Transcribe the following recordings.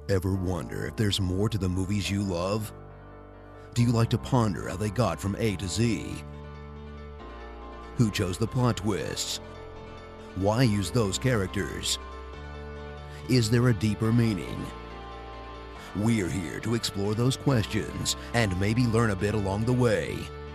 Ever wonder if there's more to the movies you love? Do you like to ponder how they got from A to Z? Who chose the plot twists? Why use those characters? Is there a deeper meaning? We're here to explore those questions and maybe learn a bit along the way.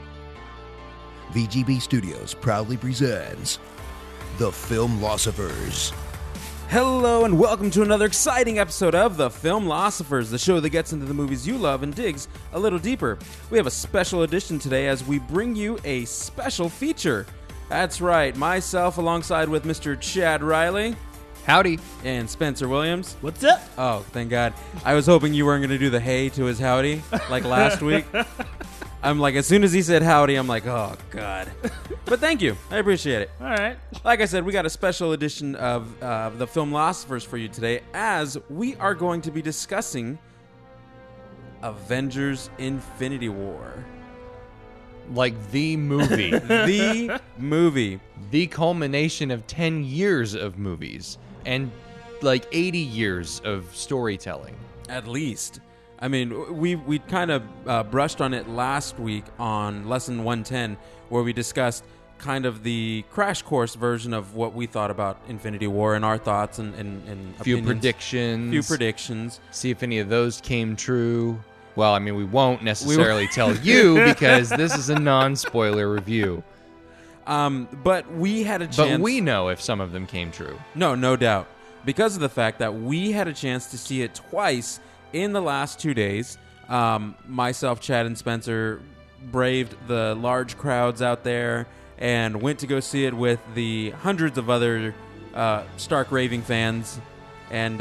VGB Studios proudly presents The Filmlosophers. Hello and welcome to another exciting episode of The Filmlosophers, the show that gets into the movies you love and digs a little deeper. We have a special edition today as we bring you a special feature. That's right, myself alongside with Mr. Chad Riley. Howdy. And Spencer Williams. What's up? Oh, thank God. I was hoping you weren't going to do the hey to his howdy like last week. I'm like, as soon as he said howdy, I'm like, oh, God. But thank you. I appreciate it. All right. Like I said, we got a special edition of The Filmlosophers for you today, as we are going to be discussing Avengers Infinity War. Like the movie. The movie. The culmination of 10 years of movies and like 80 years of storytelling. At least. I mean, we kind of brushed on it last week on Lesson 110, where we discussed kind of the crash course version of what we thought about Infinity War and our thoughts and Few opinions. Few predictions. predictions. See if any of those came true. Well, I mean, we won't necessarily tell you because this is a non-spoiler review. But we had a chance. But we know if some of them came true. No doubt. Because of the fact that we had a chance to see it twice in the last 2 days. Myself, Chad, and Spencer braved the large crowds out there and went to go see it with the hundreds of other stark raving fans. And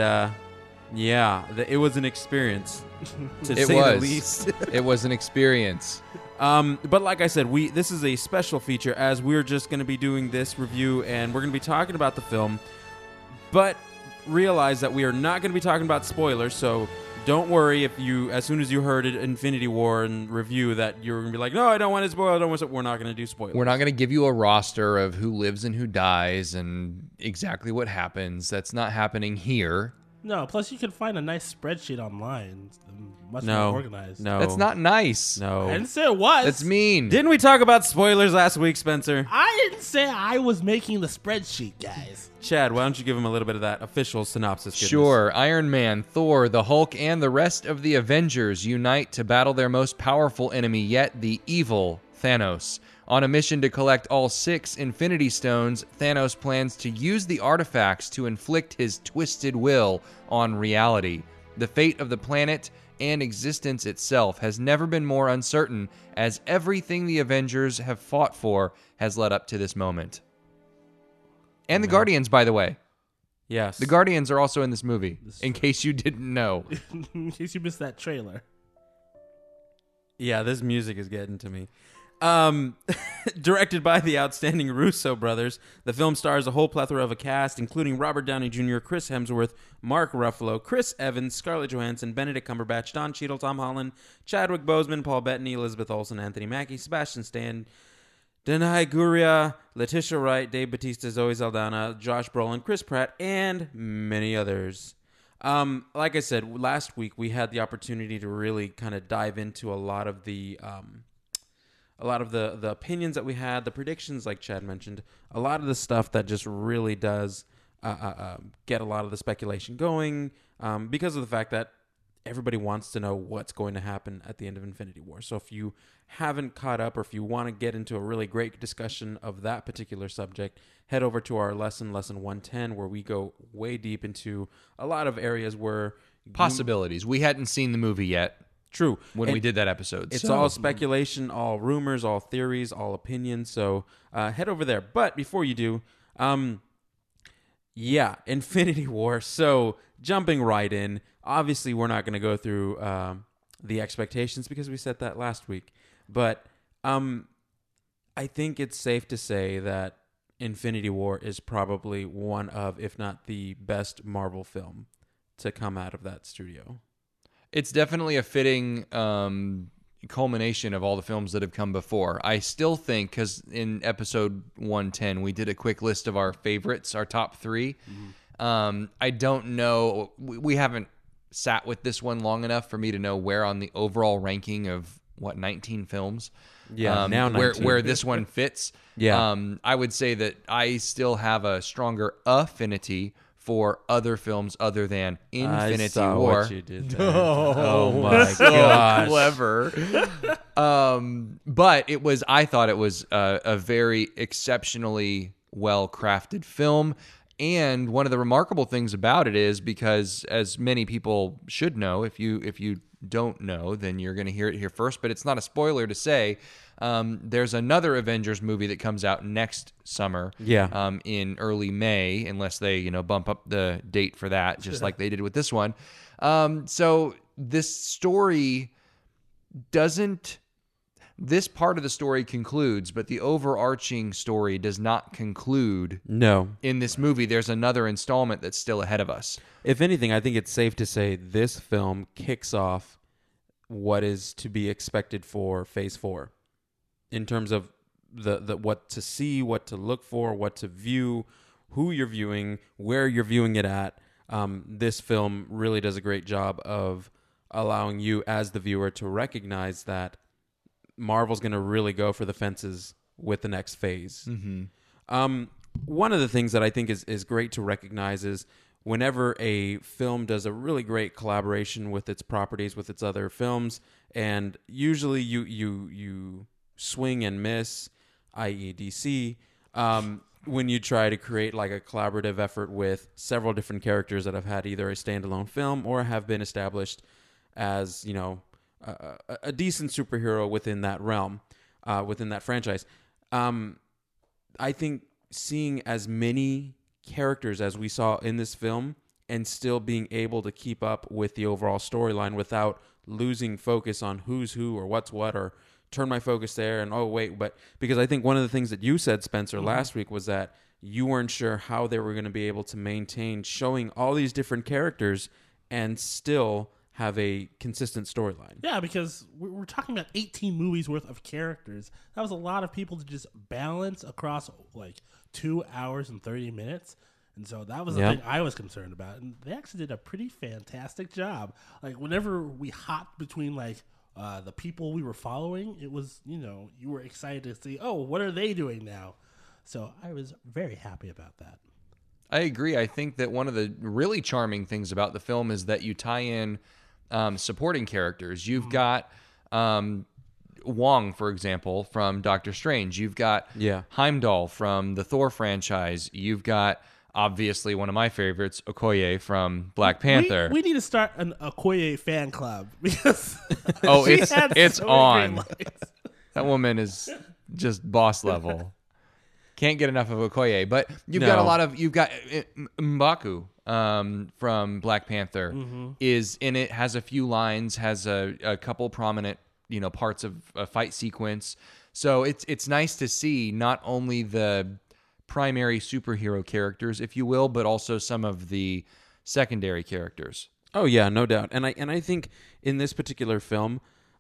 it was an experience, to say the least. It was an experience. But like I said, this is a special feature, as we're just going to be doing this review and we're going to be talking about the film. But realize that we are not going to be talking about spoilers, so don't worry if you, as soon as you heard it, Infinity War and review, that you're going to be like, no, I don't want it spoiled. We're not going to do spoilers. We're not going to give you a roster of who lives and who dies and exactly what happens. That's not happening here. No, plus you can find a nice spreadsheet online. It's much No, more organized. no. That's not nice. No. I didn't say it was. That's mean. Didn't we talk about spoilers last week, Spencer? I didn't say I was making the spreadsheet, guys. Chad, why don't you give him a little bit of that official synopsis? Goodness. Sure. Iron Man, Thor, the Hulk, and the rest of the Avengers unite to battle their most powerful enemy yet, the evil Thanos. On a mission to collect all 6 Infinity Stones, Thanos plans to use the artifacts to inflict his twisted will on reality. The fate of the planet and existence itself has never been more uncertain, as everything the Avengers have fought for has led up to this moment. And the Guardians, by the way. Yes. The Guardians are also in this movie, in case you didn't know. In case you missed that trailer. Yeah, this music is getting to me. Directed by the outstanding Russo brothers, the film stars a whole plethora of a cast, including Robert Downey Jr., Chris Hemsworth, Mark Ruffalo, Chris Evans, Scarlett Johansson, Benedict Cumberbatch, Don Cheadle, Tom Holland, Chadwick Boseman, Paul Bettany, Elizabeth Olsen, Anthony Mackie, Sebastian Stan, Denai Guria, Letitia Wright, Dave Bautista, Zoe Saldana, Josh Brolin, Chris Pratt, and many others. Like I said, last week we had the opportunity to really kind of dive into a lot of the opinions that we had, the predictions, like Chad mentioned, a lot of the stuff that just really does get a lot of the speculation going, because of the fact that everybody wants to know what's going to happen at the end of Infinity War. So if you haven't caught up, or if you want to get into a really great discussion of that particular subject, head over to our lesson 110, where we go way deep into a lot of areas where Possibilities. We hadn't seen the movie yet. True. When we did that episode. It's all speculation, all rumors, all theories, all opinions. So head over there. But before you do, Infinity War. So jumping right in, obviously we're not going to go through the expectations because we said that last week. But I think it's safe to say that Infinity War is probably one of, if not the best Marvel film to come out of that studio. It's definitely a fitting culmination of all the films that have come before. I still think, because in episode 110, we did a quick list of our favorites, our top 3. I don't know. We haven't sat with this one long enough for me to know where on the overall ranking of 19 films. Yeah, now 19. where this one fits. Yeah. I would say that I still have a stronger affinity for other films other than Infinity I saw War. what you did there. Oh my So gosh. clever. But I thought it was a very exceptionally well-crafted film. And one of the remarkable things about it is because, as many people should know, if you don't know, then you're going to hear it here first. But it's not a spoiler to say there's another Avengers movie that comes out next summer. Yeah. In early May, unless they bump up the date for that, just like they did with this one. So this story doesn't. This part of the story concludes, but the overarching story does not conclude. No. In this movie, there's another installment that's still ahead of us. If anything, I think it's safe to say this film kicks off what is to be expected for Phase 4 in terms of the what to see, what to look for, what to view, who you're viewing, where you're viewing it at. This film really does a great job of allowing you as the viewer to recognize that Marvel's going to really go for the fences with the next phase. Mm-hmm. One of the things that I think is great to recognize is whenever a film does a really great collaboration with its properties, with its other films, and usually you swing and miss, i.e. DC, when you try to create like a collaborative effort with several different characters that have had either a standalone film or have been established as, a decent superhero within that realm, within that franchise. I think seeing as many characters as we saw in this film and still being able to keep up with the overall storyline without losing focus on who's who or what's what, or turn my focus there and but because I think one of the things that you said, Spencer, last week was that you weren't sure how they were going to be able to maintain showing all these different characters and still have a consistent storyline. Yeah, because we're talking about 18 movies worth of characters. That was a lot of people to just balance across like 2 hours and 30 minutes. And so that was the thing I was concerned about. And they actually did a pretty fantastic job. Like whenever we hopped between like the people we were following, it was, you were excited to see, oh, what are they doing now? So I was very happy about that. I agree. I think that one of the really charming things about the film is that you tie in supporting characters. You've got Wong, for example, from Doctor Strange. You've got Heimdall from the Thor franchise. You've got, obviously, one of my favorites, Okoye from Black Panther. We need to start an Okoye fan club because it's on. That woman is just boss level. Can't get enough of Okoye. But you've got M'Baku from Black Panther is in it, has a few lines, has a couple prominent parts of a fight sequence. So it's nice to see not only the primary superhero characters, if you will, but also some of the secondary characters. Oh yeah, no doubt. And I think in this particular film,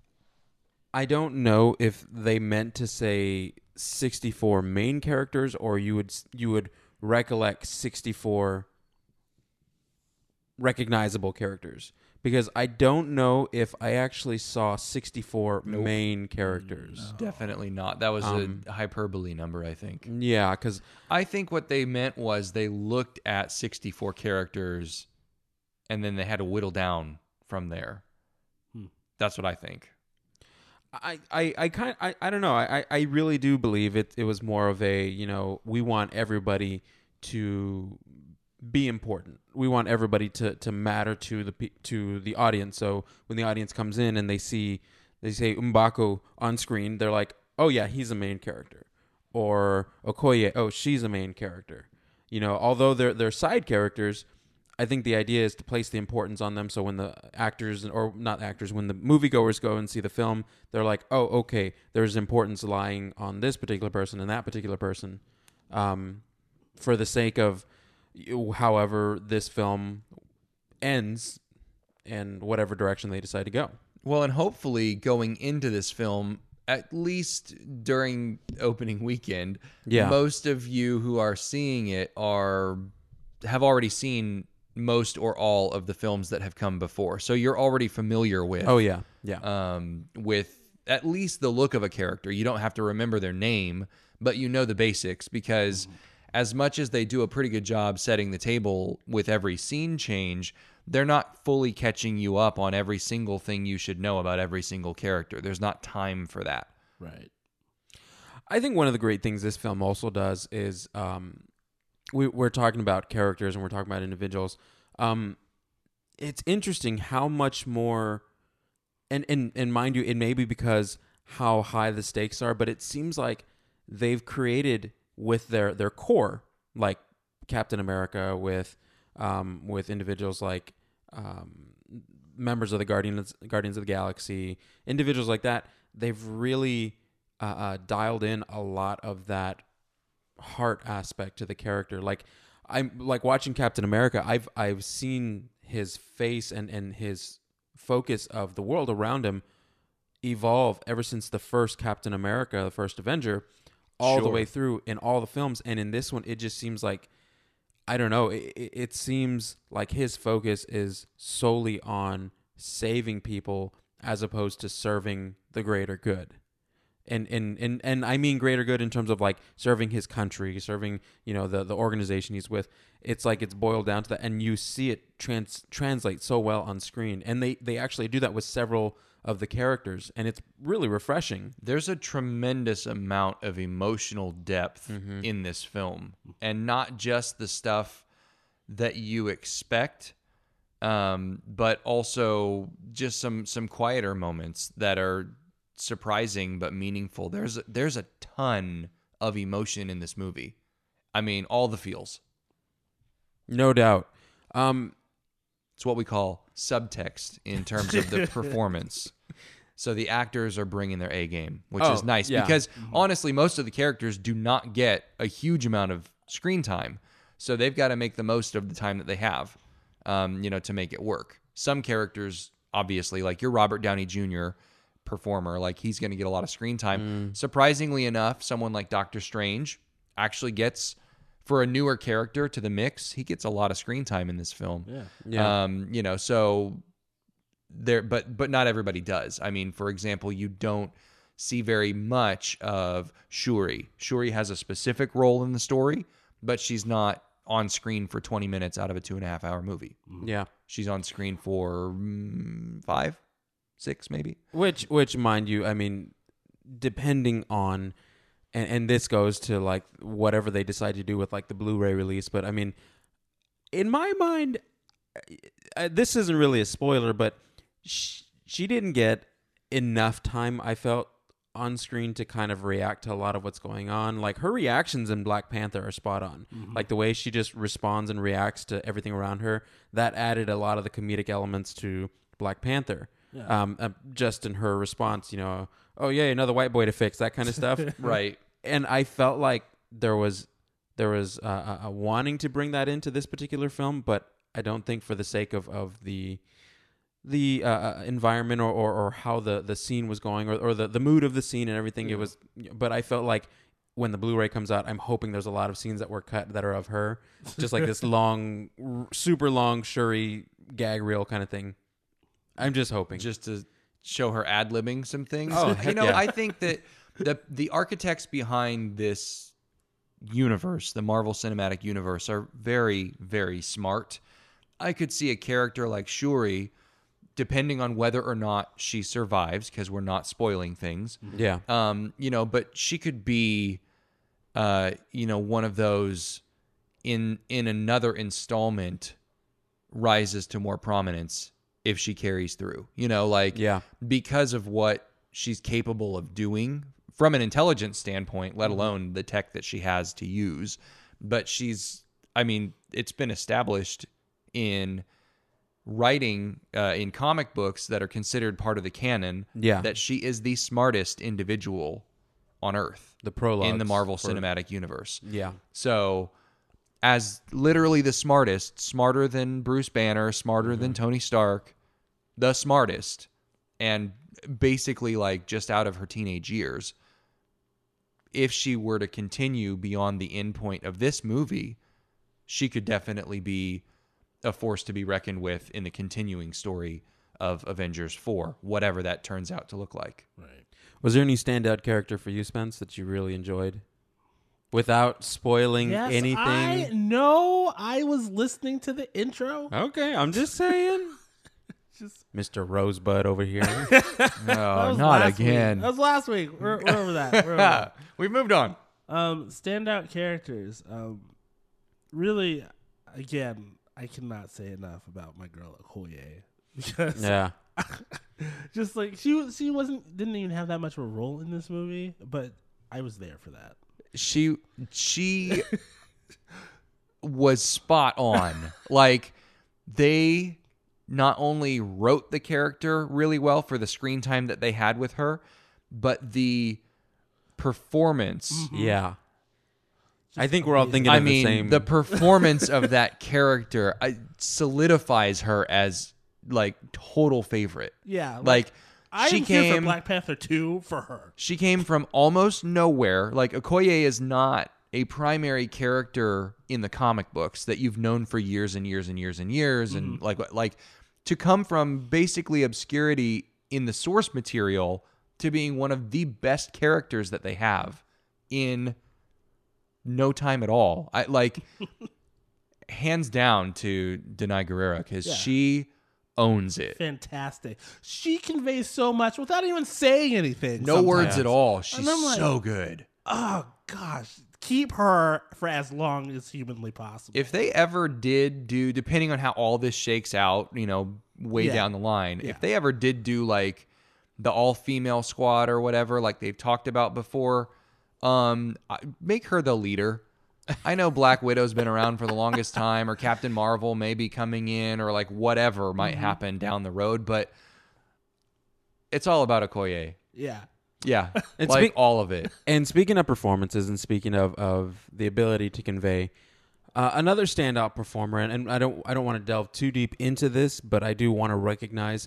I don't know if they meant to say 64 main characters or you would recollect 64 recognizable characters, because I don't know if I actually saw 64 main characters. No. Definitely not. That was a hyperbole number, I think. Yeah, because I think what they meant was they looked at 64 characters and then they had to whittle down from there. That's what I think. I don't know. I really do believe it was more of a, we want everybody to be important. We want everybody to matter to the audience. So when the audience comes in and they say M'Baku on screen, they're like, oh yeah, he's a main character. Or Okoye, oh, she's a main character. Although they're side characters, I think the idea is to place the importance on them. So when the actors, or not actors, when the moviegoers go and see the film, they're like, oh, okay, there's importance lying on this particular person and that particular person, for the sake of however this film ends and whatever direction they decide to go. Well, and hopefully going into this film, at least during opening weekend, most of you who are seeing it have already seen most or all of the films that have come before. So you're already familiar with Oh yeah. with at least the look of a character. You don't have to remember their name, but you know the basics, because as much as they do a pretty good job setting the table with every scene change, they're not fully catching you up on every single thing you should know about every single character. There's not time for that. Right. I think one of the great things this film also does is we're talking about characters and we're talking about individuals. It's interesting how much more, and mind you, it may be because how high the stakes are, but it seems like they've created with their core, like Captain America, with individuals like members of the Guardians of the Galaxy, individuals like that. They've really dialed in a lot of that heart aspect to the character. Like I'm like watching Captain America. I've seen his face and his focus of the world around him evolve ever since the first Captain America, the first Avenger, all the way through in all the films. And in this one, it just seems like, I don't know, it seems like his focus is solely on saving people as opposed to serving the greater good. And I mean greater good in terms of like serving his country, serving, the organization he's with. It's like it's boiled down to that, and you see it translate so well on screen. And they actually do that with several of the characters, and it's really refreshing. There's a tremendous amount of emotional depth in this film, and not just the stuff that you expect, but also just some quieter moments that are surprising but meaningful. There's a ton of emotion in this movie. I mean, all the feels. No doubt. It's what we call subtext in terms of the performance. So the actors are bringing their A game, which is nice because honestly, most of the characters do not get a huge amount of screen time. So they've got to make the most of the time that they have, to make it work. Some characters, obviously, like your Robert Downey Jr. performer, like he's going to get a lot of screen time. Surprisingly enough, someone like Doctor Strange actually gets, for a newer character to the mix, he gets a lot of screen time in this film. Yeah. So there, but not everybody does. I mean, for example, you don't see very much of Shuri. Shuri has a specific role in the story, but she's not on screen for 20 minutes out of a 2.5-hour movie. Yeah. She's on screen for 5, 6 maybe. Which, mind you, I mean, depending on, and this goes to like whatever they decide to do with like the Blu-ray release, but I mean, in my mind, this isn't really a spoiler, but she didn't get enough time, I felt, on screen to kind of react to a lot of what's going on. Like her reactions in Black Panther are spot on. Like the way she just responds and reacts to everything around her, that added a lot of the comedic elements to Black Panther. Just in her response, oh yeah, another white boy to fix, that kind of stuff. Right. And I felt like there was a wanting to bring that into this particular film, but I don't think for the sake of the environment or how the scene was going or the mood of the scene and everything. It was, but I felt like when the Blu-ray comes out, I'm hoping there's a lot of scenes that were cut that are of her, just like this long, super long Shuri gag reel kind of thing. I'm just hoping, just to show her ad-libbing some things. Oh, I think that the architects behind this universe, the Marvel Cinematic Universe, are very, very smart. I could see a character like Shuri, depending on whether or not she survives, because we're not spoiling things. Yeah. But she could be, one of those in another installment rises to more prominence if she carries through, because of what she's capable of doing from an intelligence standpoint, let alone the tech that she has to use. But it's been established in writing in comic books that are considered part of the canon that she is the smartest individual on Earth. The prologue in the Marvel Cinematic Universe. Yeah. So as literally the smartest, smarter than Bruce Banner, smarter than Tony Stark, the smartest, and basically like just out of her teenage years, if she were to continue beyond the end point of this movie, she could definitely be a force to be reckoned with in the continuing story of Avengers 4, whatever that turns out to look like. Right. Was there any standout character for you, Spence, that you really enjoyed? Without spoiling Yes, anything. I know. I was listening to the intro. Okay, I'm just saying. Just Mr. Rosebud over here. No, was not last again. Week. That was last week. We're over that. We're over that. We've moved on. Standout characters. Really, again, I cannot say enough about my girl Okoye because Yeah. just like she didn't even have that much of a role in this movie, but I was there for that. She was spot on. Like, they not only wrote the character really well for the screen time that they had with her, but the performance. Yeah. I think we're all thinking I of mean, the same. the performance of that character solidifies her as like total favorite. Yeah, Like I she am here for came, Black Panther 2 for her. she came from almost nowhere. Like Okoye is not a primary character in the comic books that you've known for years and years and years and years, and like to come from basically obscurity in the source material to being one of the best characters that they have in no time at all. I like hands down to Denai Guerrera because she owns it. Fantastic. She conveys so much without even saying anything. No sometimes. words at all. She's I'm like, so good. Oh gosh, keep her for as long as humanly possible. If they ever did do, depending on how all this shakes out, you know, way down the line, if they ever did do like the all-female squad or whatever, like they've talked about before, make her the leader. I know Black Widow's been around for the longest time, or Captain Marvel may be coming in, or like whatever might happen down the road, but it's all about Okoye. Yeah. Yeah, And like all of it. And speaking of performances and speaking of the ability to convey, another standout performer, and I don't want to delve too deep into this, but I do want to recognize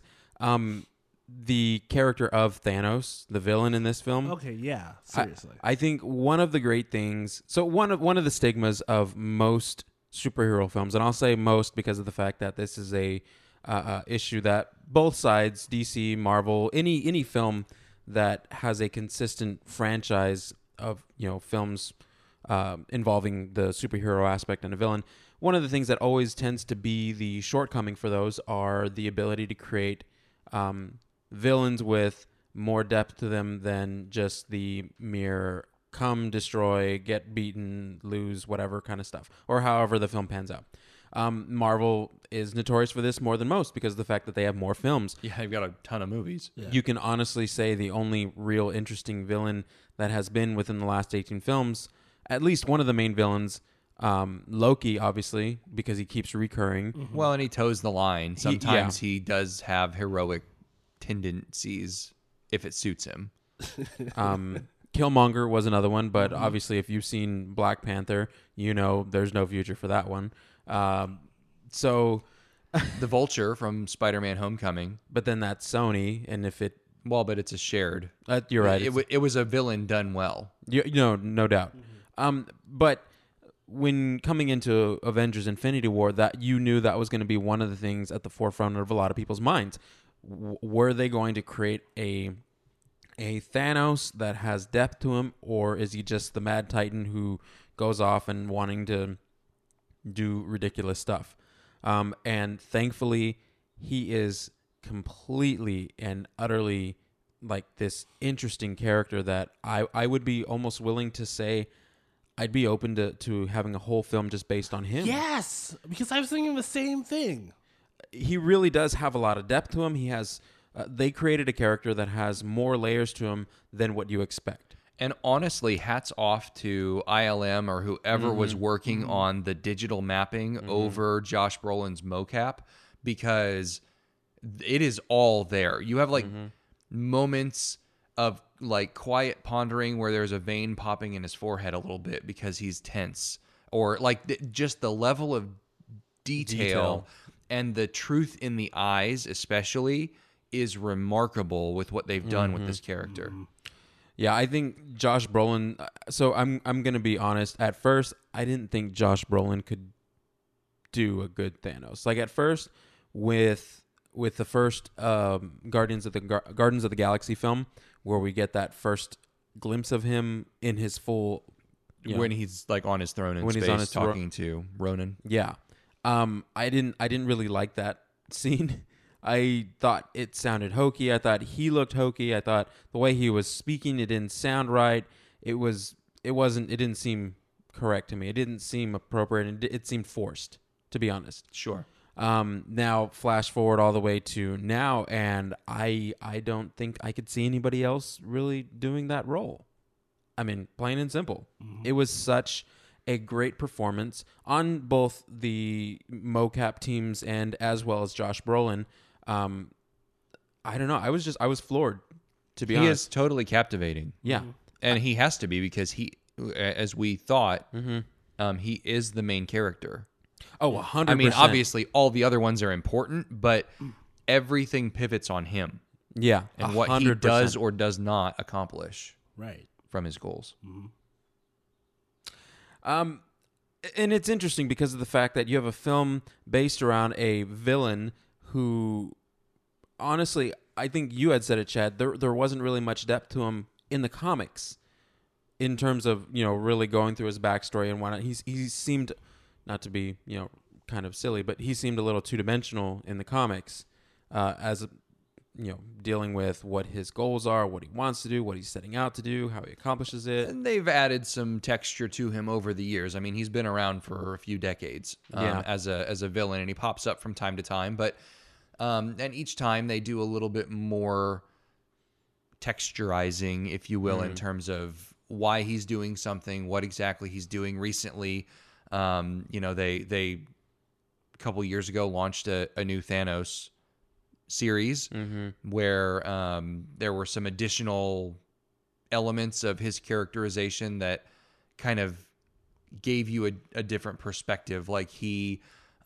the character of Thanos, the villain in this film. Okay, yeah. Seriously. I think one of the great things, so one of the stigmas of most superhero films, and I'll say most because of the fact that this is a issue that both sides, DC, Marvel, any film that has a consistent franchise of films involving the superhero aspect and a villain. One of the things that always tends to be the shortcoming for those are the ability to create villains with more depth to them than just the mere come, destroy, get beaten, lose, whatever kind of stuff, or however the film pans out. Marvel is notorious for this more than most because of the fact that they have more films. Yeah, they've got a ton of movies. Yeah. You can honestly say the only real interesting villain that has been within the last 18 films, at least one of the main villains, Loki, obviously, because he keeps recurring. Well, and he toes the line. Sometimes he does have heroic tendencies if it suits him. Killmonger was another one, but obviously if you've seen Black Panther, you know there's no future for that one. So, The Vulture from Spider-Man Homecoming. but then that's Sony, and if it, Well, but it's a shared. you're right, It was a villain done well. no doubt. But when coming into Avengers: Infinity War, that you knew that was going to be one of the things at the forefront of a lot of people's minds. Were they going to create a Thanos that has depth to him, or is he just the Mad Titan who goes off and wanting to do ridiculous stuff? And thankfully, he is completely and utterly like this interesting character that I would be almost willing to say I'd be open to having a whole film just based on him. Yes, because I was thinking the same thing. He really does have a lot of depth to him. He has they created a character that has more layers to him than what you expect. And honestly, hats off to ILM or whoever was working on the digital mapping over Josh Brolin's mocap, because it is all there. You have like moments of like quiet pondering where there's a vein popping in his forehead a little bit because he's tense, or like just the level of detail and the truth in the eyes especially is remarkable with what they've done with this character. Yeah, I think Josh Brolin. So I'm going to be honest. At first, I didn't think Josh Brolin could do a good Thanos. Like at first, with the first Guardians of the Galaxy film, where we get that first glimpse of him in his full, when he's like on his throne in when space, he's on his talking to Ronan. Yeah. I didn't really like that scene. I thought it sounded hokey. I thought he looked hokey. I thought the way he was speaking, it didn't sound right. It didn't seem correct to me. It didn't seem appropriate, and it seemed forced, to be honest. Sure. Now flash forward all the way to now, and I don't think I could see anybody else really doing that role. I mean, plain and simple. Mm-hmm. It was such a great performance on both the mocap teams and as well as Josh Brolin. I don't know. I was floored, to be honest. He is totally captivating. Yeah. Mm-hmm. And he has to be, because he, as we thought, he is the main character. Oh, 100%. I mean, obviously all the other ones are important, but everything pivots on him. Yeah. And what he does or does not accomplish. Right. From his goals. Mm-hmm. And it's interesting because of the fact that you have a film based around a villain who, honestly, I think you had said it, Chad, there wasn't really much depth to him in the comics in terms of, really going through his backstory and whatnot. He seemed, not to be, kind of silly, but he seemed a little two-dimensional in the comics as dealing with what his goals are, what he wants to do, what he's setting out to do, how he accomplishes it. And they've added some texture to him over the years. I mean, he's been around for a few decades as a villain, and he pops up from time to time. But and each time they do a little bit more texturizing, if you will, in terms of why he's doing something, what exactly he's doing. Recently, they a couple years ago launched a new Thanos series where there were some additional elements of his characterization that kind of gave you a different perspective. Like he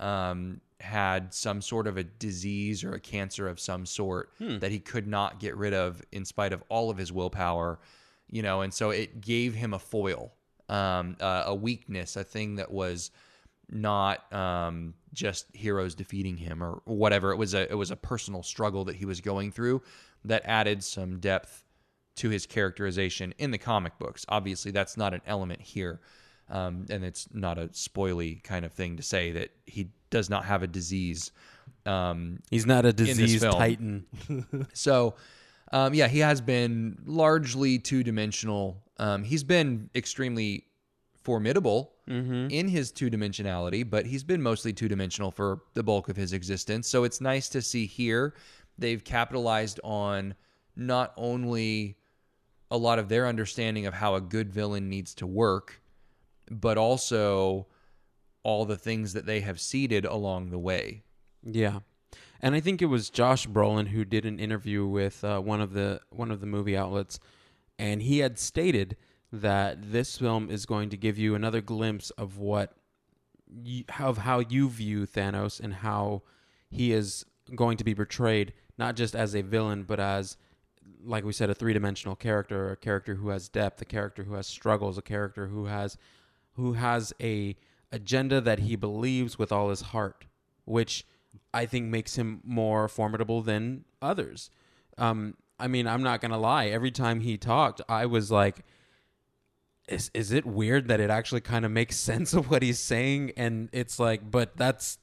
had some sort of a disease or a cancer of some sort that he could not get rid of in spite of all of his willpower, and so it gave him a foil, a weakness, a thing that was not just heroes defeating him or whatever. It was a personal struggle that he was going through that added some depth to his characterization in the comic books. Obviously, that's not an element here, and it's not a spoily kind of thing to say that he does not have a disease. He's not a disease titan. So, he has been largely two-dimensional. He's been extremely formidable in his two-dimensionality, but he's been mostly two-dimensional for the bulk of his existence. So it's nice to see here they've capitalized on not only a lot of their understanding of how a good villain needs to work, but also all the things that they have seeded along the way. Yeah. And I think it was Josh Brolin who did an interview with one of the movie outlets, and he had stated that this film is going to give you another glimpse of how you view Thanos and how he is going to be portrayed, not just as a villain, but as, like we said, a three-dimensional character, a character who has depth, a character who has struggles, a character who has a agenda that he believes with all his heart, which I think makes him more formidable than others. I mean, I'm not going to lie. Every time he talked, I was like, is it weird that it actually kind of makes sense of what he's saying? And it's like, but that's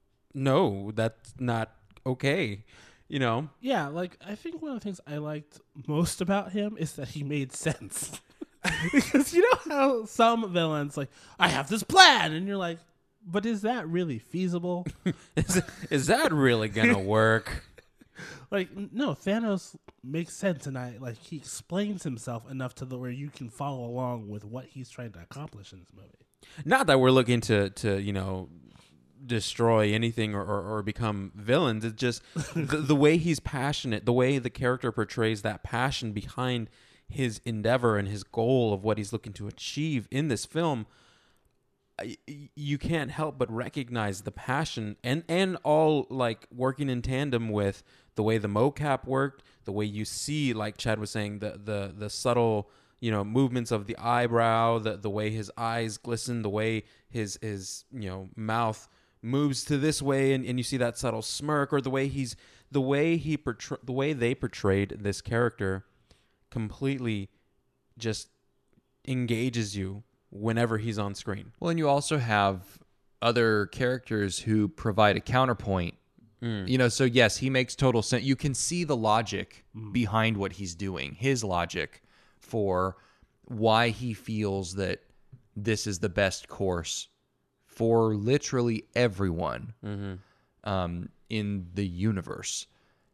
not okay. Yeah, like I think one of the things I liked most about him is that he made sense. Because you know how some villains like, I have this plan, and you're like, but is that really feasible? is that really gonna work? Like, no, Thanos makes sense, and he explains himself enough to where you can follow along with what he's trying to accomplish in this movie. Not that we're looking to destroy anything or become villains. It's just the way he's passionate, the way the character portrays that passion behind his endeavor and his goal of what he's looking to achieve in this film. You can't help but recognize the passion and all like working in tandem with the way the mocap worked, the way you see, like Chad was saying, the subtle movements of the eyebrow, the way his eyes glisten, the way his mouth moves to this way, and you see that subtle smirk, or the way they portrayed this character completely just engages you whenever he's on screen. Well, and you also have other characters who provide a counterpoint. So yes, he makes total sense. You can see the logic behind what he's doing, his logic for why he feels that this is the best course for literally everyone in the universe.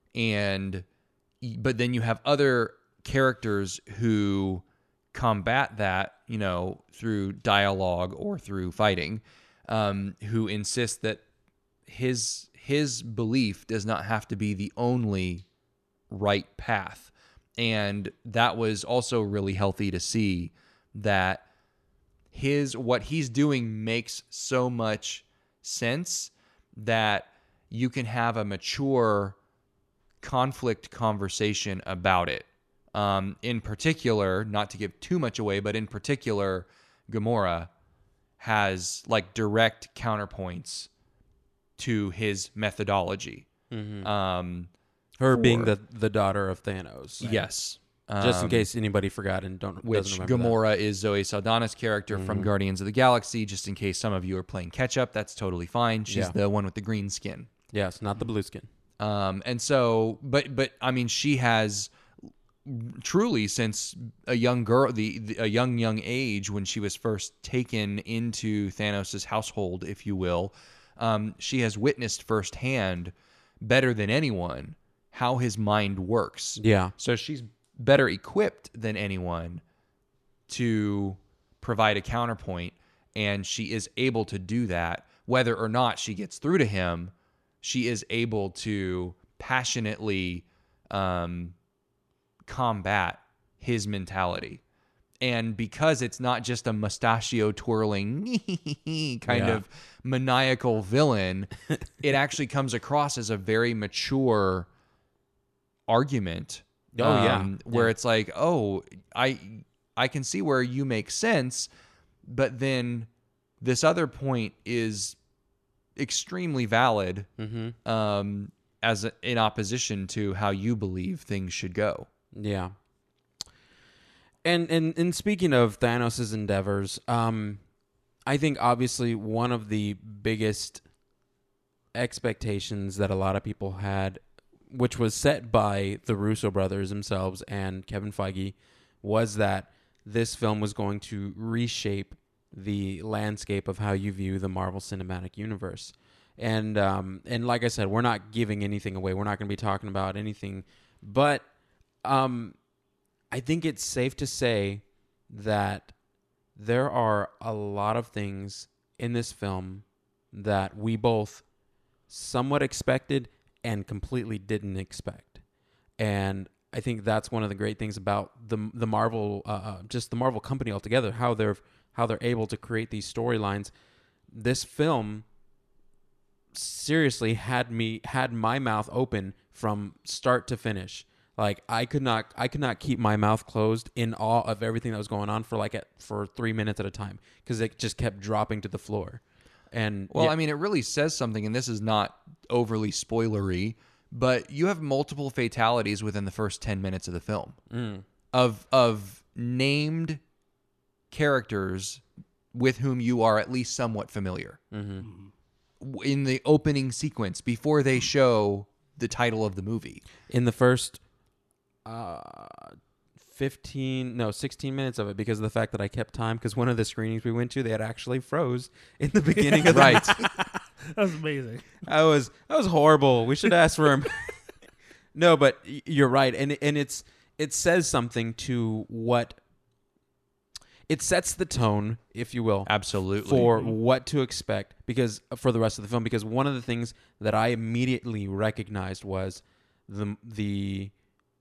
But then you have other characters who combat that, through dialogue or through fighting, who insist that his belief does not have to be the only right path. And that was also really healthy to see that what he's doing makes so much sense that you can have a mature conflict conversation about it. In particular, not to give too much away, but in particular, Gamora has like direct counterpoints to his methodology. Her being the daughter of Thanos. Right? Yes. Just in case anybody forgot and doesn't remember Gamora is Zoe Saldana's character from Guardians of the Galaxy. Just in case some of you are playing catch up, that's totally fine. She's the one with the green skin. Yes, not the blue skin. And so, but I mean, she has truly, since a young girl, a young age, when she was first taken into Thanos' household, if you will, she has witnessed firsthand, better than anyone, how his mind works. Yeah. So she's better equipped than anyone to provide a counterpoint, and she is able to do that. Whether or not she gets through to him, she is able to passionately combat his mentality. And because it's not just a mustachio twirling kind of maniacal villain, it actually comes across as a very mature argument. Where it's like, I can see where you make sense, but then this other point is extremely valid in opposition to how you believe things should go. Yeah. And speaking of Thanos' endeavors, I think obviously one of the biggest expectations that a lot of people had, which was set by the Russo brothers themselves and Kevin Feige, was that this film was going to reshape the landscape of how you view the Marvel Cinematic Universe. And like I said, we're not giving anything away. We're not going to be talking about anything. But I think it's safe to say that there are a lot of things in this film that we both somewhat expected and completely didn't expect. And I think that's one of the great things about the Marvel, just the Marvel company altogether, how they're able to create these storylines. This film seriously had my mouth open from start to finish. Like I could not keep my mouth closed in awe of everything that was going on for 3 minutes at a time, because it just kept dropping to the floor. And I mean, it really says something, and this is not overly spoilery, but you have multiple fatalities within the first 10 minutes of the film of named characters with whom you are at least somewhat familiar in the opening sequence before they show the title of the movie. In the first 16 minutes of it, because of the fact that I kept time, because one of the screenings we went to, they had actually froze in the beginning of the right. That was amazing. That was horrible. We should ask for him. No, but you're right, and it says something to what it sets the tone, if you will, absolutely, for what to expect, because for the rest of the film. Because one of the things that I immediately recognized was the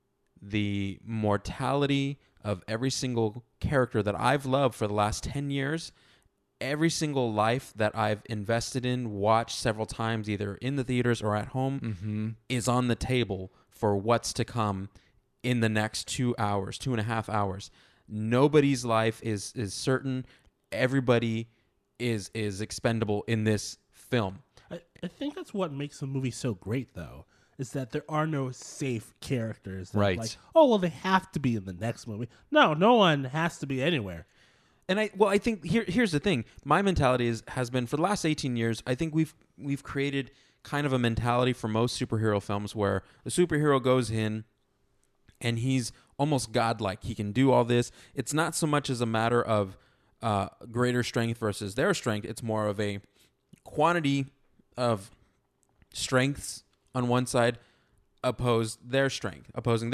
mortality of every single character that I've loved for the last 10 years. Every single life that I've invested in, watched several times, either in the theaters or at home, is on the table for what's to come in the next 2 hours, 2.5 hours. Nobody's life is certain. Everybody is expendable in this film. I think that's what makes the movie so great, though, is that there are no safe characters. That Right. Like, oh, well, they have to be in the next movie. No one has to be anywhere. And I think here's the thing. My mentality has been for the last 18 years. I think we've created kind of a mentality for most superhero films where the superhero goes in and he's almost godlike. He can do all this. It's not so much as a matter of greater strength versus their strength. It's more of a quantity of strengths on one side opposing their strength.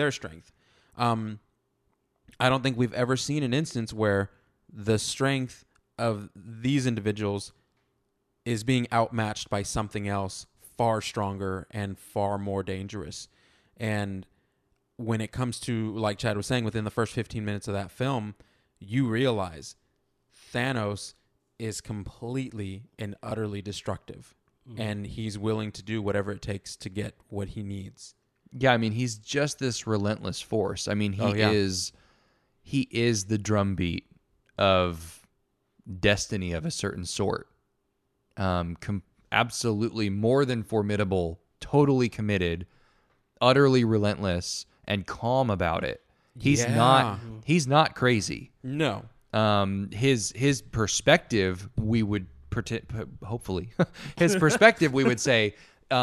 I don't think we've ever seen an instance where the strength of these individuals is being outmatched by something else far stronger and far more dangerous. And when it comes to, like Chad was saying, within the first 15 minutes of that film, you realize Thanos is completely and utterly destructive. And he's willing to do whatever it takes to get what he needs. Yeah, I mean, he's just this relentless force. I mean, he is the drumbeat of destiny of a certain sort. Absolutely more than formidable, totally committed, utterly relentless, and calm about it. He's not crazy. No. His perspective, we would hopefully his perspective, we would say,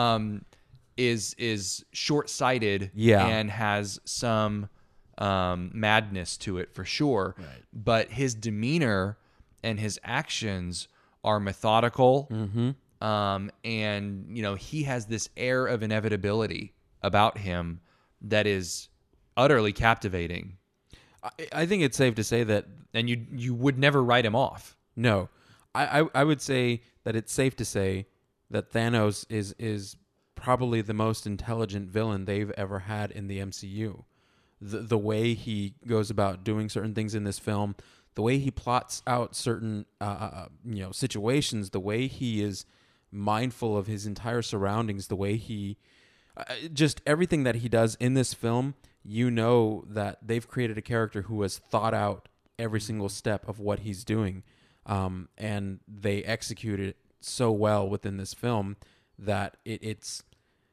is short-sighted, and has some madness to it for sure. Right. But his demeanor and his actions are methodical, and he has this air of inevitability about him that is utterly captivating. I think it's safe to say that, and you would never write him off. no. I would say that it's safe to say that Thanos is probably the most intelligent villain they've ever had in the MCU. The way he goes about doing certain things in this film, the way he plots out certain situations, the way he is mindful of his entire surroundings, the way he just everything that he does in this film, that they've created a character who has thought out every single step of what he's doing. And they execute it so well within this film that it's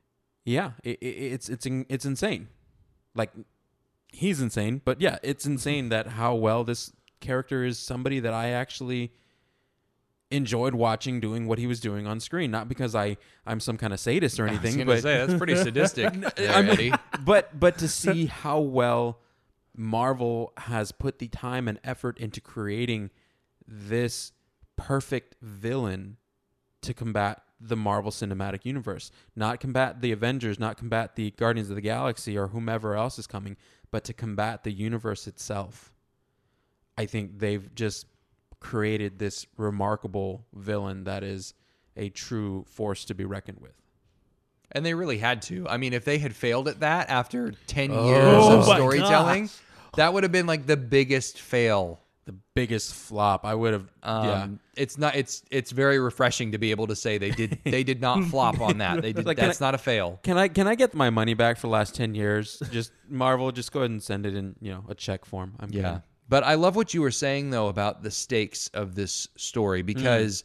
insane. Like, he's insane, but yeah, it's insane that how well this character is somebody that I actually enjoyed watching doing what he was doing on screen. Not because I'm some kind of sadist or anything, but that's pretty sadistic, Eddie. but to see how well Marvel has put the time and effort into creating this perfect villain to combat the Marvel Cinematic Universe. Not combat the Avengers, not combat the Guardians of the Galaxy or whomever else is coming, but to combat the universe itself. I think they've just created this remarkable villain that is a true force to be reckoned with. And they really had to. I mean, if they had failed at that after 10 years of storytelling, that would have been like the biggest fail. The biggest flop. I would have. It's very refreshing to be able to say they did not flop on that. They did. Like, that's not a fail. Can I get my money back for the last 10 years? Just Marvel, just go ahead and send it in a check form. I'm kidding. But I love what you were saying though about the stakes of this story because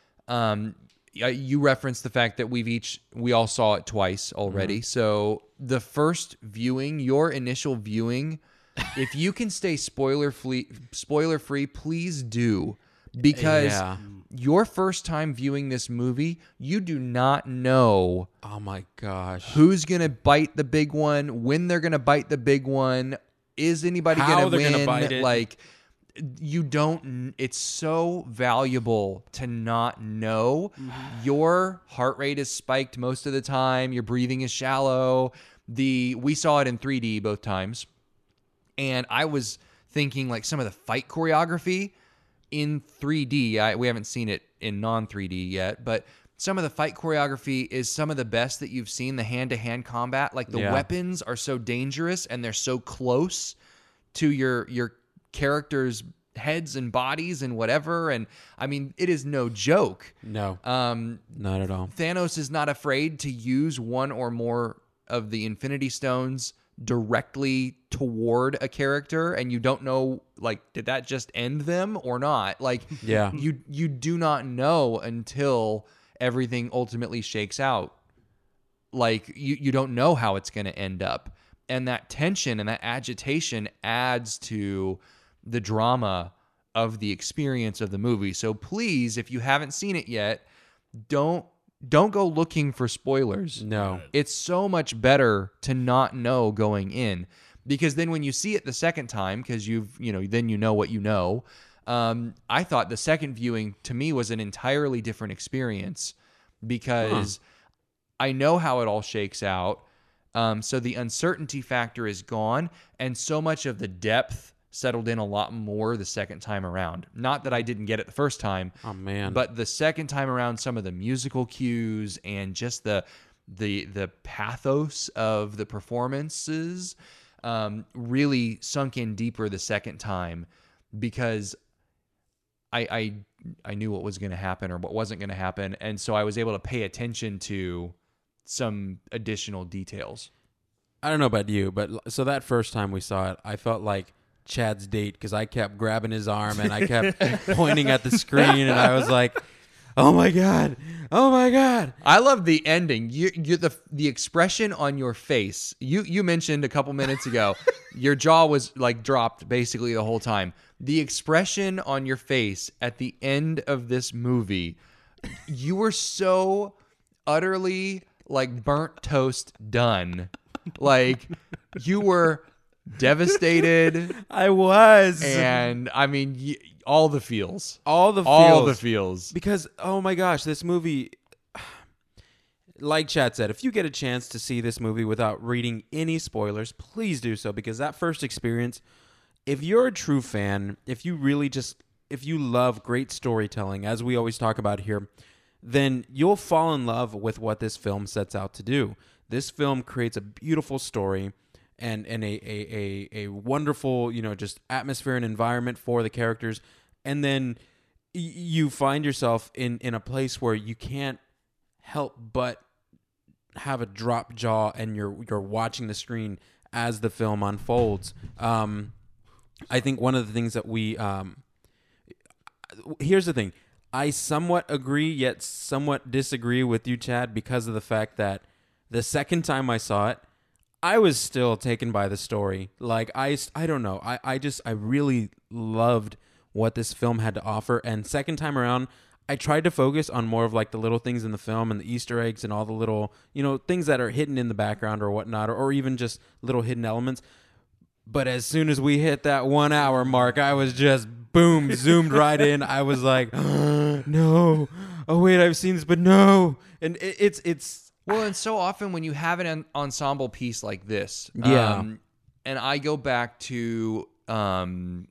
you referenced the fact that we all saw it twice already. So the first viewing, your initial viewing, if you can stay spoiler free, please do. Because your first time viewing this movie, you do not know Oh my gosh. who's going to bite the big one, when they're going to bite the big one, is anybody How going to they're win? gonna bite it. Like, you don't, it's so valuable to not know. Your heart rate is spiked most of the time. Your breathing is shallow. We saw it in 3D both times. And I was thinking like some of the fight choreography in 3D. We haven't seen it in non-3D yet, but some of the fight choreography is some of the best that you've seen. The hand-to-hand combat, like the weapons are so dangerous and they're so close to your characters' heads and bodies and whatever. And I mean, it is no joke. No. Not at all. Thanos is not afraid to use one or more of the Infinity Stones directly toward a character, and you don't know, like, did that just end them or not? Like, Yeah. you do not know until, everything ultimately shakes out. Like you don't know how it's going to end up. And that tension and that agitation adds to the drama of the experience of the movie. So please, if you haven't seen it yet, don't go looking for spoilers. No. It's so much better to not know going in, because then when you see it the second time, because then you know what you know. I thought the second viewing to me was an entirely different experience because I know how it all shakes out. So the uncertainty factor is gone, and so much of the depth settled in a lot more the second time around. Not that I didn't get it the first time. Oh, man. But the second time around, some of the musical cues and just the pathos of the performances really sunk in deeper the second time, because I knew what was going to happen or what wasn't going to happen, and so I was able to pay attention to some additional details. I don't know about you, but so that first time we saw it, I felt like Chad's date, because I kept grabbing his arm and I kept pointing at the screen, and I was like, "Oh my god, oh my god!" I love the ending. The expression on your face. You mentioned a couple minutes ago, your jaw was like dropped basically the whole time. The expression on your face at the end of this movie, you were so utterly like burnt toast done. Like you were devastated. I was. And I mean, all the feels. All the feels. Because, oh my gosh, this movie, like Chad said, if you get a chance to see this movie without reading any spoilers, please do so, because that first experience, if you're a true fan, if you love great storytelling, as we always talk about here, then you'll fall in love with what this film sets out to do. This film creates a beautiful story and a wonderful, just atmosphere and environment for the characters. And then you find yourself in a place where you can't help but have a drop jaw, and you're watching the screen as the film unfolds. I think one of the things that we here's the thing. I somewhat agree, yet somewhat disagree with you, Chad, because of the fact that the second time I saw it, I was still taken by the story. Like, I don't know. I really loved what this film had to offer. And second time around, I tried to focus on more of like the little things in the film and the Easter eggs and all the little, things that are hidden in the background or whatnot, or even just little hidden elements. But as soon as we hit that 1 hour mark, I was just, boom, zoomed right in. I was like, no. Oh, wait, I've seen this, but no. And it's... Well, and so often when you have an ensemble piece like this, yeah, and I go back to the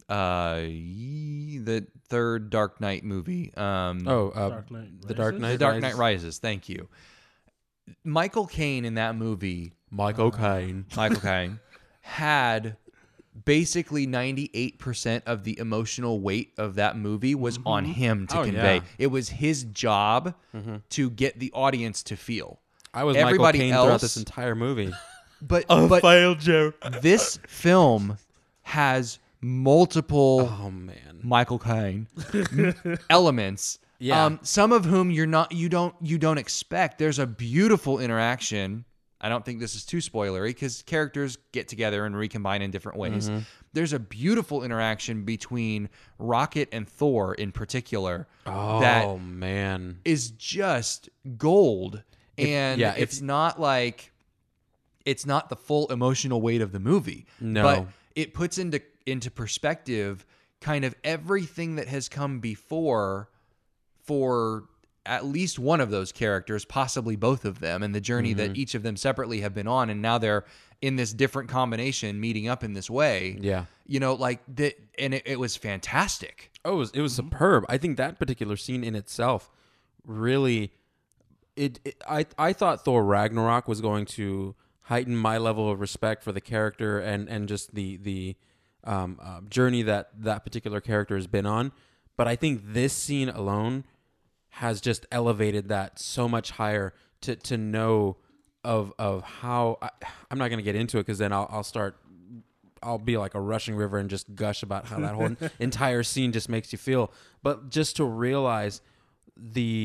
third Dark Knight movie. Dark Knight Rises. Thank you. Michael Caine in that movie. Michael Caine had basically 98% of the emotional weight of that movie was on him to convey. Yeah. It was his job to get the audience to feel. I was Everybody Michael Caine else, throughout this entire movie. But failed joke. This film has multiple Michael Caine elements. Yeah. Some of whom you don't expect. There's a beautiful interaction. I don't think this is too spoilery because characters get together and recombine in different ways. There's a beautiful interaction between Rocket and Thor in particular. Oh, man. Is just gold. It's not the full emotional weight of the movie. No. But it puts into perspective kind of everything that has come before for at least one of those characters, possibly both of them, and the journey that each of them separately have been on, and now they're in this different combination meeting up in this way. Yeah. Like that, and it was fantastic. Oh, it was superb. I think that particular scene in itself really... I thought Thor Ragnarok was going to heighten my level of respect for the character and just the journey that particular character has been on. But I think this scene alone has just elevated that so much higher to know of how... I'm not going to get into it because then I'll be like a rushing river and just gush about how that whole entire scene just makes you feel. But just to realize the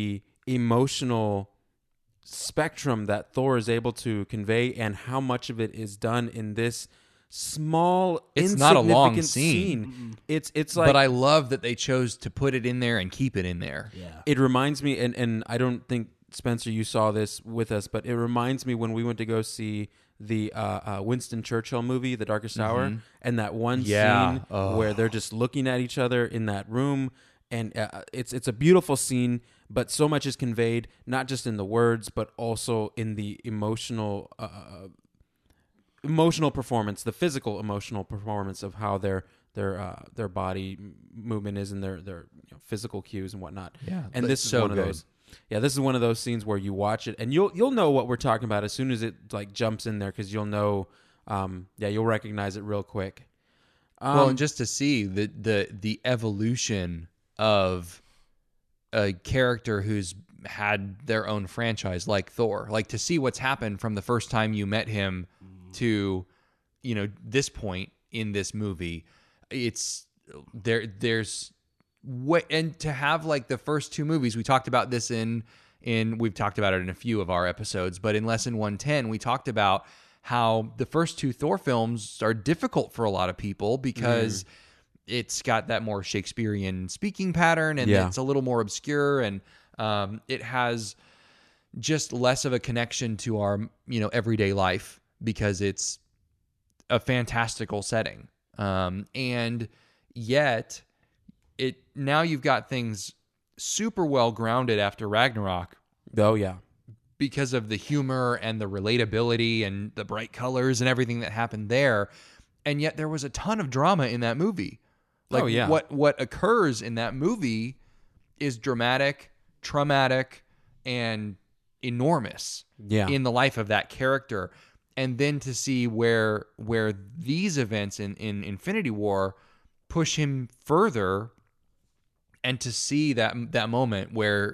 emotional spectrum that Thor is able to convey, and how much of it is done in this small, It's not a long insignificant scene. It's like, but I love that they chose to put it in there and keep it in there. Yeah. it reminds me, and I don't think, Spencer, you saw this with us, but it reminds me when we went to go see the Winston Churchill movie, The Darkest Hour, and that one scene where they're just looking at each other in that room, and it's a beautiful scene, but so much is conveyed, not just in the words, but also in the emotional performance, the physical emotional performance of how their body movement is, and their physical cues and whatnot. Yeah, and this is so one of good. those. Yeah, this is one of those scenes where you watch it and you'll know what we're talking about as soon as it like jumps in there, because you'll know, you'll recognize it real quick. Well, and just to see the evolution of a character who's had their own franchise like Thor, like to see what's happened from the first time you met him to, this point in this movie, it's there's what, and to have like the first two movies, we talked about this in we've talked about it in a few of our episodes, but in Lesson 110, we talked about how the first two Thor films are difficult for a lot of people because it's got that more Shakespearean speaking pattern, and it's a little more obscure, and it has just less of a connection to our everyday life because it's a fantastical setting, and yet now you've got things super well grounded after Ragnarok. Oh yeah, because of the humor and the relatability and the bright colors and everything that happened there. And yet there was a ton of drama in that movie. Like what occurs in that movie is dramatic, traumatic, and enormous in the life of that character. And then to see where these events in Infinity War push him further, and to see that moment where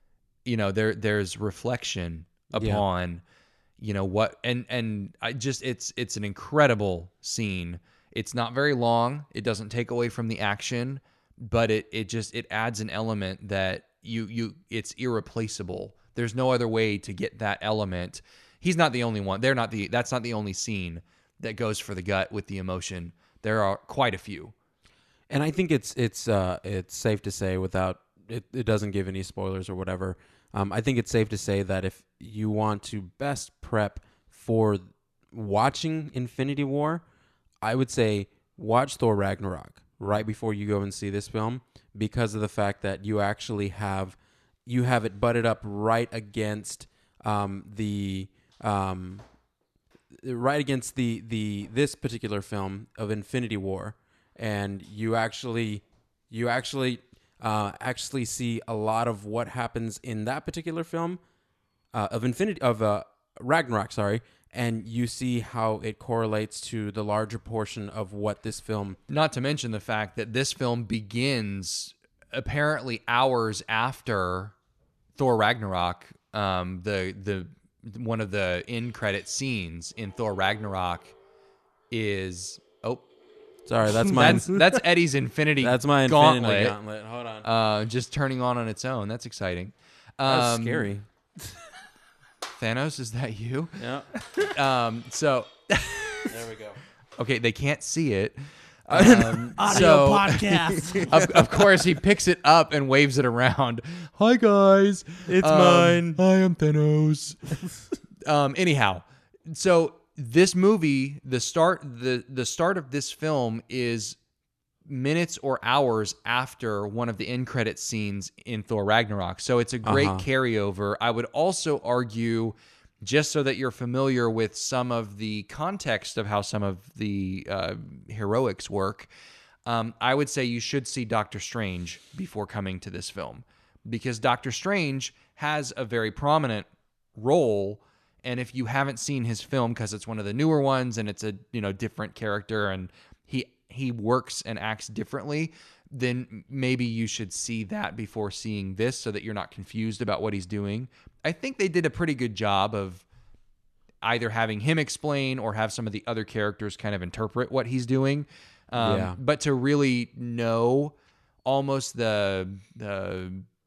there's reflection upon what, and I just it's an incredible scene. It's not very long. It doesn't take away from the action, but it adds an element that it's irreplaceable. There's no other way to get that element. He's not the only one. That's not the only scene that goes for the gut with the emotion. There are quite a few. And I think it's safe to say, without it doesn't give any spoilers or whatever. I think it's safe to say that if you want to best prep for watching Infinity War, I would say watch Thor Ragnarok right before you go and see this film, because of the fact that you actually have it butted up right against this particular film of Infinity War. And you actually see a lot of what happens in that particular film of Ragnarok, and you see how it correlates to the larger portion of what this film. Not to mention the fact that this film begins apparently hours after Thor Ragnarok. The one of the end credit scenes in Thor Ragnarok is Sorry, that's mine. That's Eddie's Infinity. That's my Gauntlet. Infinity Gauntlet. Hold on. Just turning on its own. That's exciting. That's scary. Thanos, is that you? Yeah. So There we go. Okay, they can't see it. Audio podcast. Of course, he picks it up and waves it around. Hi guys, It's mine. I am Thanos. Anyhow, so this movie, the start of this film is minutes or hours after one of the end credit scenes in Thor Ragnarok. So it's a great carryover. I would also argue, just so that you're familiar with some of the context of how some of the heroics work, I would say you should see Doctor Strange before coming to this film, because Doctor Strange has a very prominent role. And if you haven't seen his film, because it's one of the newer ones and it's a different character and he works and acts differently, then maybe you should see that before seeing this, so that you're not confused about what he's doing. I think they did a pretty good job of either having him explain or have some of the other characters kind of interpret what he's doing. But to really know almost the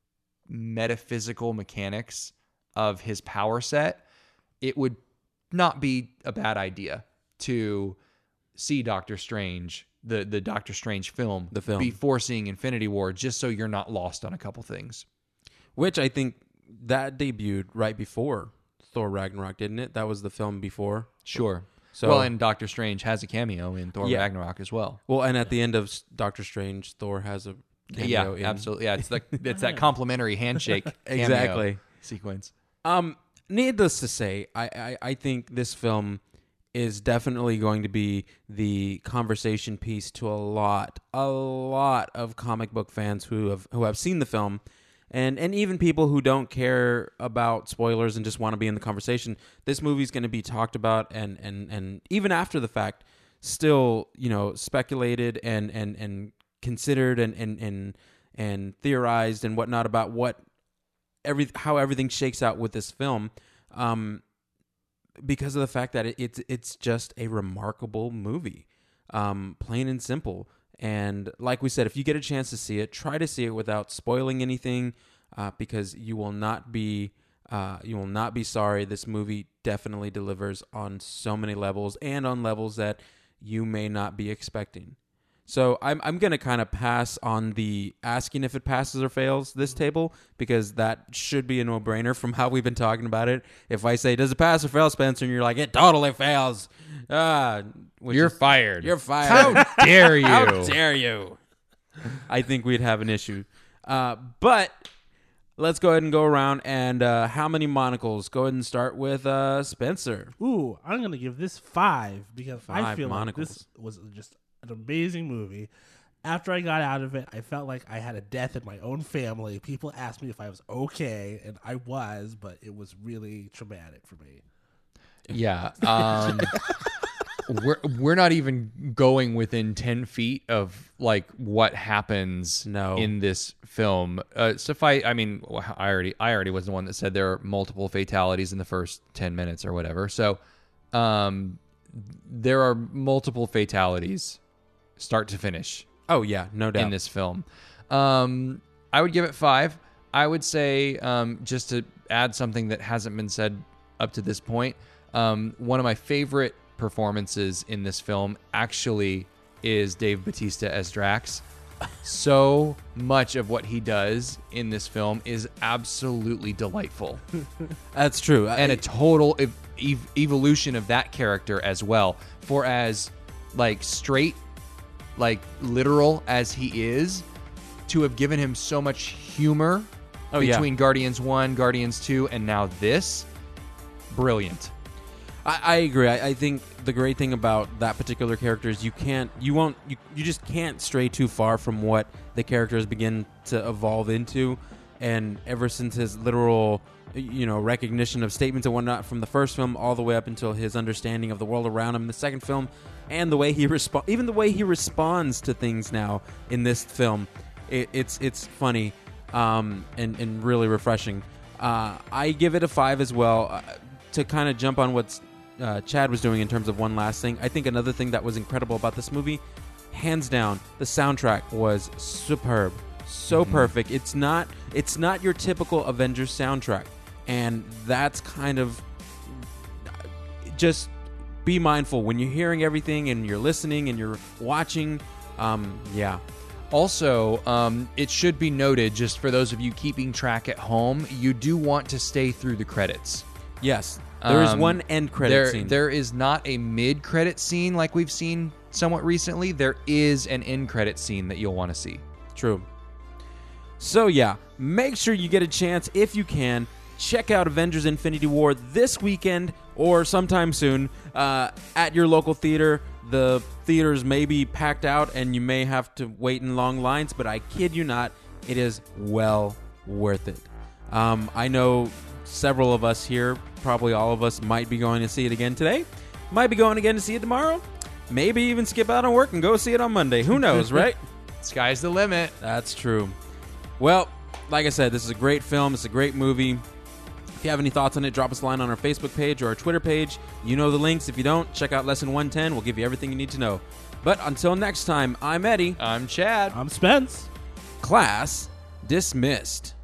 metaphysical mechanics of his power set, it would not be a bad idea to see Doctor Strange, the Doctor Strange film, before seeing Infinity War, just so you're not lost on a couple things. Which I think that debuted right before Thor Ragnarok, didn't it? That was the film before. Sure. So, well, and Doctor Strange has a cameo in Thor Ragnarok as well. Well, and at the end of Doctor Strange, Thor has a cameo. Absolutely. Yeah, it's that complimentary handshake exactly sequence. Needless to say, I think this film is definitely going to be the conversation piece to a lot of comic book fans who have seen the film. And even people who don't care about spoilers and just want to be in the conversation, this movie's going to be talked about and even after the fact, still, speculated and considered and theorized and whatnot about how everything shakes out with this film, because of the fact that it's just a remarkable movie, plain and simple. And like we said, if you get a chance to see it, try to see it without spoiling anything, because you will not be sorry. This movie definitely delivers on so many levels and on levels that you may not be expecting. So I'm going to kind of pass on the asking if it passes or fails this table, because that should be a no-brainer from how we've been talking about it. If I say, does it pass or fail, Spencer, and you're like, it totally fails. You're fired. You're fired. How dare you? How dare you? I think we'd have an issue. But let's go ahead and go around and how many monocles? Go ahead and start with Spencer. Ooh, I'm going to give this 5 because I feel monocles. like this was just an amazing movie. After I got out of it, I felt like I had a death in my own family. People asked me if I was okay, and I was, but it was really traumatic for me. Yeah. We're not even going within 10 feet of like what happens in this film. I already was the one that said there are multiple fatalities in the first 10 minutes or whatever. So there are multiple fatalities start to finish. Oh yeah, no doubt. In this film. I would give it 5. I would say, just to add something that hasn't been said up to this point, one of my favorite performances in this film actually is Dave Bautista as Drax. So much of what he does in this film is absolutely delightful. That's true. And a total evolution of that character as well. For as like straight, like literal as he is, to have given him so much humor between Guardians 1, Guardians 2, and now this, brilliant. I agree. I think the great thing about that particular character is you just can't stray too far from what the characters begin to evolve into. And ever since his literal, recognition of statements and whatnot from the first film, all the way up until his understanding of the world around him in the second film, and the way he even the way he responds to things now in this film, it's funny, and really refreshing. I give it a 5 as well. To kind of jump on what Chad was doing in terms of one last thing, I think another thing that was incredible about this movie, hands down, the soundtrack was superb, so perfect. It's not your typical Avengers soundtrack, and that's kind of just be mindful when you're hearing everything and you're listening and you're watching. Also, it should be noted, just for those of you keeping track at home, you do want to stay through the credits. Yes. There is one end credit scene. There is not a mid-credit scene like we've seen somewhat recently. There is an end credit scene that you'll want to see. True. So yeah, make sure you get a chance, if you can, check out Avengers Infinity War this weekend or sometime soon at your local theater. The theaters may be packed out and you may have to wait in long lines, but I kid you not, it is well worth it. I know several of us here, probably all of us, might be going to see it again today, might be going again to see it tomorrow, maybe even skip out on work and go see it on Monday. Who knows, right? Sky's the limit. That's true. Well, like I said, this is a great film. It's a great movie. If you have any thoughts on it, drop us a line on our Facebook page or our Twitter page. You know the links. If you don't, check out Lesson 110. We'll give you everything you need to know. But until next time, I'm Eddie. I'm Chad. I'm Spence. Class dismissed.